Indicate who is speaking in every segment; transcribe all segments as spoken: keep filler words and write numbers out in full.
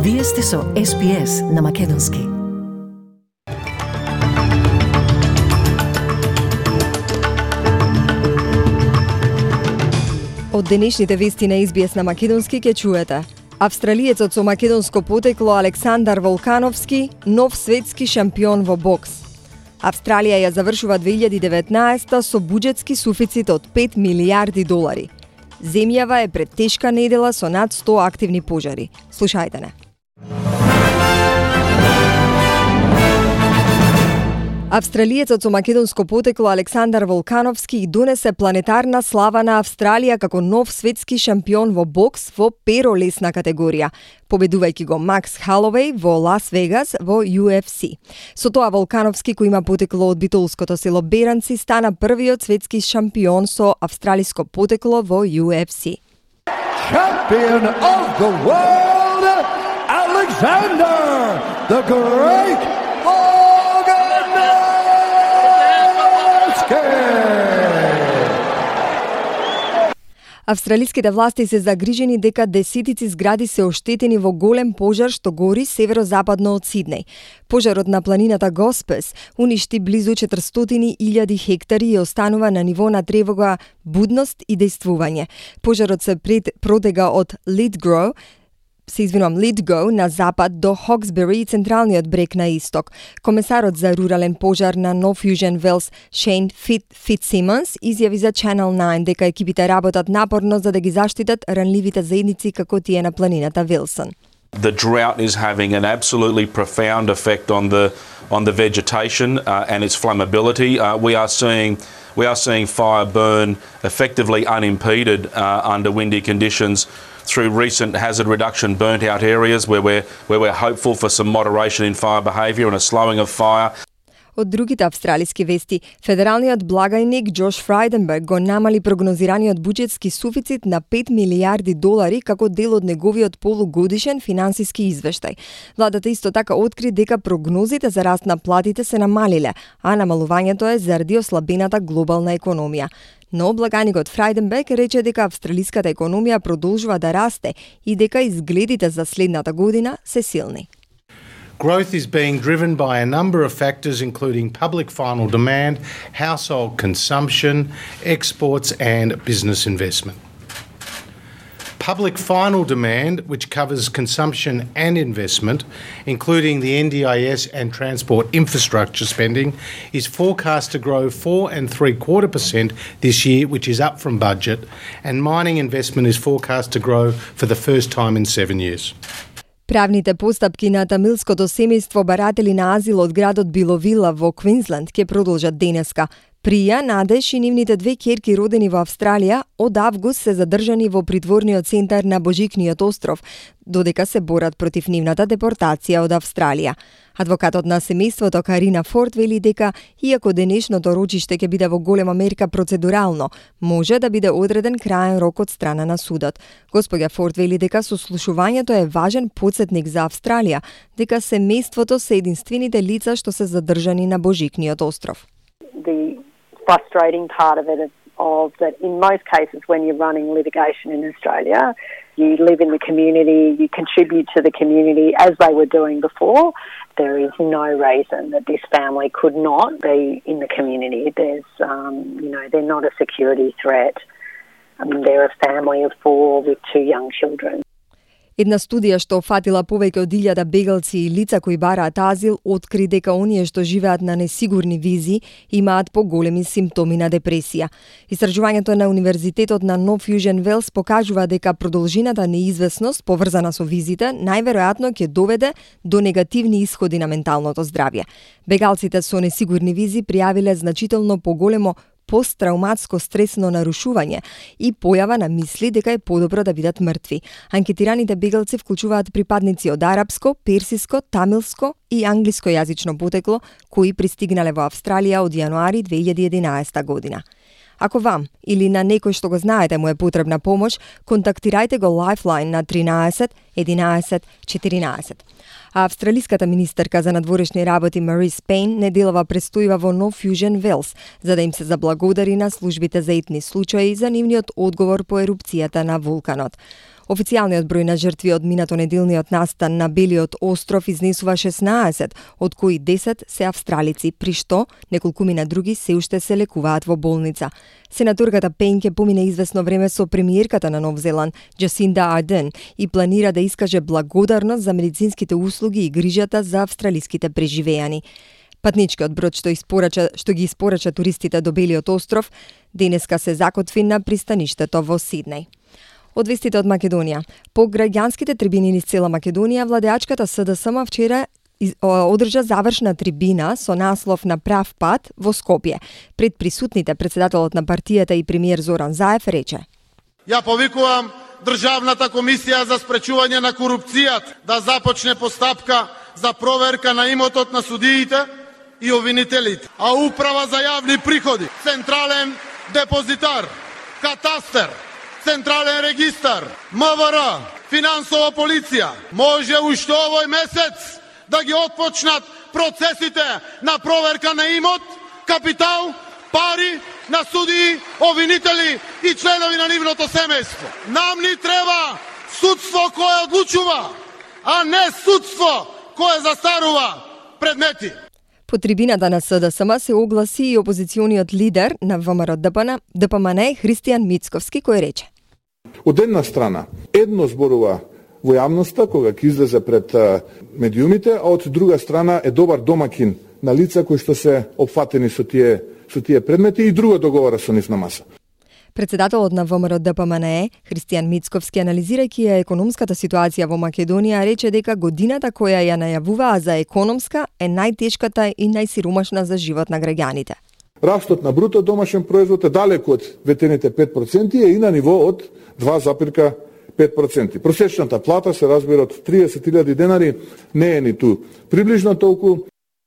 Speaker 1: Вие сте со Ес Би Ес на Македонски.
Speaker 2: Од денешните вести на Ес Би Ес на Македонски ќе чуете: австралиецот со македонско потекло Александар Волкановски, нов светски шампион во бокс. Австралија ја завршува две илјади и деветнаесета со буџетски суфицит од пет милијарди долари. Земјава е пред тешка недела со над сто активни пожари. Слушајте не. Австралиецот со македонско потекло Александар Волкановски и донесе планетарна слава на Австралија како нов светски шампион во бокс во перолесна категорија, победувајќи го Макс Халовеј во Лас Вегас во Ю Еф Си. Со тоа Волкановски, кој има потекло од битолското село Беранци, стана првиот светски шампион со австралиско потекло во Ю Еф Си.
Speaker 3: Champion of the world, Alexander the Great
Speaker 2: Австралиските власти се загрижени дека десетици згради се оштетени во голем пожар што гори северозападно од Сиднеј. Пожарот на планината Госпес уништи близу четиристотини илјади хектари и останува на ниво на тревога, будност и дејствување. Пожарот се пред, протега од Литгроу, се извинувам, Литго на запад до Хоксбери и централниот брег на исток. Комесарот за рурален пожар на Нов Јужен Велс, Шейн Фит Фитсимонс, изјави за Channel nine дека екипите работат напорно за да ги заштитат ранливите заедници како тие на планината Вилсон.
Speaker 4: The drought is having an absolutely profound effect on the on the vegetation uh, and its flammability. Uh, we are seeing we are seeing fire burn effectively unimpeded uh, under windy conditions through recent hazard reduction burnt out areas where we're where we're hopeful for some moderation in fire behaviour and a slowing of fire.
Speaker 2: Од другите австралиски вести, федералниот благајник Џош Фрајденберг го намали прогнозираниот буџетски суфицит на пет милијарди долари како дел од неговиот полугодишен финансиски извештај. Владата исто така откри дека прогнозите за раст на платите се намалиле, а намалувањето е заради ослабената глобална економија. Но благајникот Фрајденберг рече дека австралиската економија продолжува да расте и дека изгледите за следната година се силни.
Speaker 5: Growth is being driven by a number of factors including public final demand, household consumption, exports and business investment. Public final demand, which covers consumption and investment, including the N D I S and transport infrastructure spending, is forecast to grow four and three quarter percent this year, which is up from budget, and mining investment is forecast to grow for the first time in seven years.
Speaker 2: Правните постапки на тамилското семејство баратели на азил од градот Биловила во Квинсленд ќе продолжат денеска. Прија, Надеж и нивните две ќерки родени во Австралија од август се задржани во притворниот центар на Божикниот остров, додека се борат против нивната депортација од Австралија. Адвокатот на семејството Карина Форд вели дека, иако денешното рочиште ќе биде во голема мерка процедурално, може да биде одреден краен рок од страна на судот. Господја Форд вели дека сослушувањето е важен потсетник за Австралија, дека семејството се единствените лица што се задржани на Божикниот остров.
Speaker 6: The frustrating part of it is of that in most cases when you're running litigation in Australia, you live in the community, you contribute to the community as they were doing before. There is no reason that this family could not be in the community. There's, um, you know, they're not a security threat. I mean, they're a family of four with two young children.
Speaker 2: Една студија што фатила повеќе од илјада бегалци и лица кои бараат азил откри дека оние што живеат на несигурни визи имаат поголеми симптоми на депресија. Истражувањето на Универзитетот на Нов Јужен Велс покажува дека продолжината неизвестност поврзана со визите најверојатно ќе доведе до негативни исходи на менталното здравје. Бегалците со несигурни визи пријавиле значително поголемо посттрауматско стресно нарушување и појава на мисли дека е подобро да бидат мртви. Анкетираните бегалци вклучуваат припадници од арапско, персиско, тамилско и англиско јазично потекло, кои пристигнале во Австралија од јануари две илјади и единаесета година. Ако вам или на некој што го знаете му е потребна помош, контактирајте го Lifeline на тринаесет единаесет четиринаесет. А австралиската министерка за надворешни работи Марис Пейн неделава престојува во Нов Јужен Велс, за да им се заблагодари на службите за итни случаи за нивниот одговор по ерупцијата на вулканот. Официјалниот број на жртви од минато неделниот настан на Белиот остров изнесува шеснаесет, од кои десет се австралици, при што неколкумина други се уште се лекуваат во болница. Сенаторката Пейн ќе помине известно време со премиерката на Нов Зеланд, Джасинда Ардерн, и планира да искаже благодарност за медицинските услуги и грижата за австралиските преживеани. Патничкиот брод што, испорача, што ги испорача туристите до Белиот остров, денеска се закотви на пристаништето во Сиднеј. Од вестите од Македонија. По граѓанските трибини низ цела Македонија, владеачката СДСМ вчера одржа завршна трибина со наслов на прав пат во Скопје. Пред присутните председателот на партијата и премиер Зоран Заев рече:
Speaker 7: Ја повикувам Државната комисија за спречување на корупцијата да започне постапка за проверка на имотот на судиите и обвинителите, а Управа за јавни приходи, Централен депозитар, Катастер, Централен регистар, МВР, Финансова полиција може уште овој месец да ги отпочнат процесите на проверка на имот, капитал, пари на судии, обвинители и членови на нивното семејство. Нам ни треба судство кое одлучува, а не судство кое застарува предмети.
Speaker 2: По трибината на СДСМ се огласи и опозициониот лидер на ВМРО ДПМН Христијан Мицковски, кој рече:
Speaker 8: Од една страна, едно зборува во јавноста кога ќе излезе пред медиумите, а од друга страна е добар домакин на лица кои што се опфатени со тие со тие предмети и друго договора со нив на маса.
Speaker 2: Председателот на ВМРО ДПМН Христијан Мицковски, анализирајќи ја економската ситуација во Македонија, рече дека годината која ја најавуваа за економска е најтешката и најсиромашна за живот на граѓаните.
Speaker 8: Растот на бруто домашен производ е далеку од ветените пет проценти и на ниво од два запирка пет проценти. Просечната плата се разбира од триесет илјади денари, не е ниту приближно толку.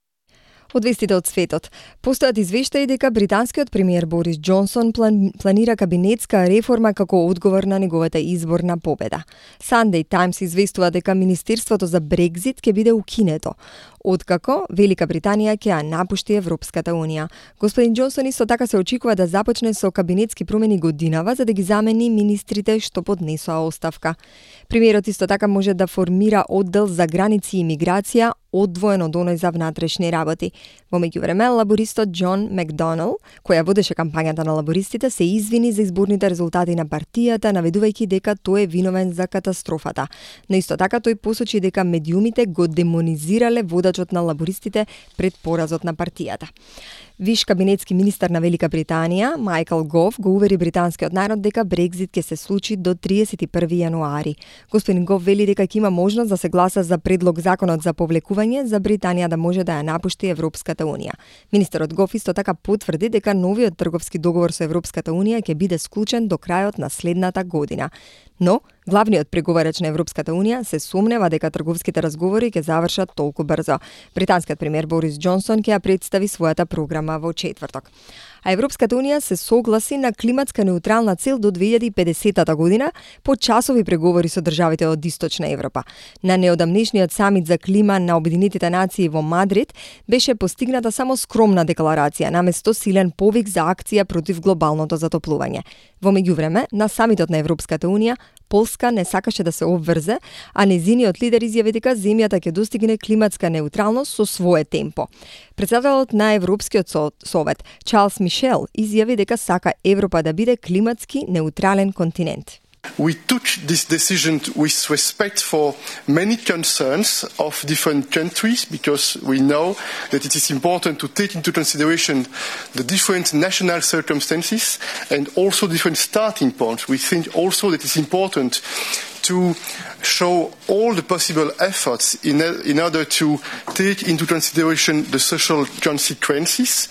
Speaker 2: Од вестите од светот. Постојат извештаи дека британскиот премиер Борис Џонсон план, планира кабинетска реформа како одговор на неговата изборна победа. Sunday Times известува дека Министерството за Брекзит ќе биде укинето, откако Велика Британија ќе ја напушти Европската Унија. Господин Џонсон исто така се очекува да започне со кабинетски промени годинава за да ги замени министрите што поднесоа оставка. Премиерот исто така може да формира оддел за граници и миграција одвоен од оној за внатрешни работи. Во меѓувреме, лабористот Џон Макдонал, која водеше кампањата на лабористите, се извини за изборните резултати на партијата, наведувајќи дека тој е виновен за катастрофата. Но исто така тој посочи дека медиумите го демонизирале водачот на лабористите пред поразот на партијата. Виш кабинетски министар на Велика Британија, Майкл Гов, го увери британскиот народ дека Брекзит ќе се случи до триесет и први јануари. Господин Гов вели дека ќе има можност да се гласа за предлог законот за повлекување за Британија да може да ја напушти Европската Унија. Министерот Гов исто така потврди дека новиот трговски договор со Европската Унија ќе биде склучен до крајот на следната година. Но главниот преговарач на Европската Унија се сомнева дека трговските разговори ќе завршат толку брзо. Британскиот премиер Борис Џонсон ќе ја представи својата програма во четврток. А Европската Унија се согласи на климатска неутрална цел до две илјади и педесетата година по часови преговори со државите од Источна Европа. На неодамнешниот самит за клима на Обединетите нации во Мадрид беше постигната само скромна декларација, наместо силен повик за акција против глобалното затоплување. Во меѓувреме, на самитот на Европската Унија, Полска не сакаше да се обврзе, а незиниот лидер изјави дека земјата ќе достигне климатска неутралност со свое темпо. Председателот на Европскиот совет, Чарлс Мишел, изјави дека сака Европа да биде климатски неутрален континент.
Speaker 9: We took this decision with respect for many concerns of different countries because we know that it is important to take into consideration the different national circumstances and also different starting points. We think also that it's important to show all the possible efforts in, in order to take into consideration the social consequences.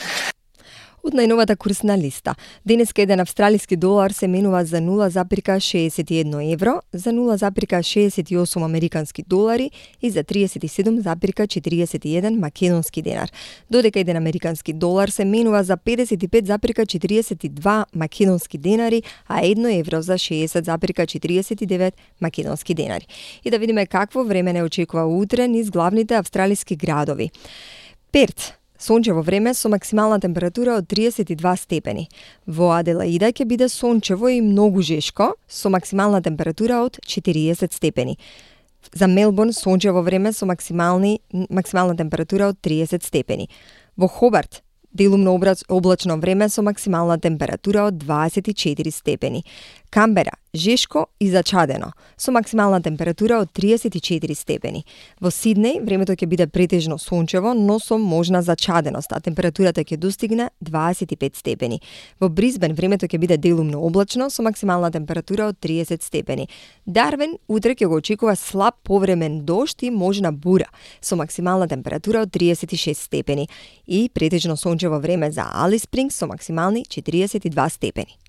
Speaker 2: Од најновата курсна листа. Денеска еден австралиски долар се менува за нула запирка шеесет и едно евро, за нула запирка шеесет и осум американски долари и за триесет и седум запирка четириесет и еден македонски денар. Додека еден американски долар се менува за педесет и пет запирка четириесет и два македонски денари, а едно евро за шеесет запирка четириесет и девет македонски денари. И да видиме какво време не очекува утре низ главните австралиски градови. Перт сончево време со максимална температура од триесет и два степени. Во Аделаида ќе биде сончево и многу жешко, со максимална температура од четириесет степени. За Мелбурн сончево време со максимални, максимална температура од триесет степени. Во Хобарт делумно облачно време со максимална температура од дваесет и четири степени. Камбера жешко и зачадено, со максимална температура од триесет и четири степени. Во Сиднеј времето ќе биде претежно сончево, но со можна зачаденост, а температурата ќе достигне дваесет и пет степени. Во Брисбен времето ќе биде делумно облачно, со максимална температура од триесет степени. Дарвин утре ќе го очекува слаб повремен дожд и можна бура, со максимална температура од триесет и шест степени. И претежно сончево време за Алис Спрингс со максимални четириесет и два степени.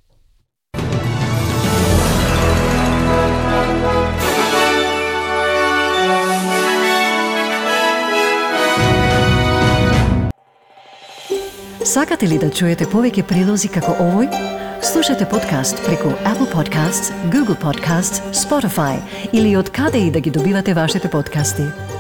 Speaker 1: Сакате ли да чуете повеќе прилози како овој? Слушате подкаст преку Apple Podcasts, Google Podcasts, Spotify или од каде и да ги добивате вашите подкасти.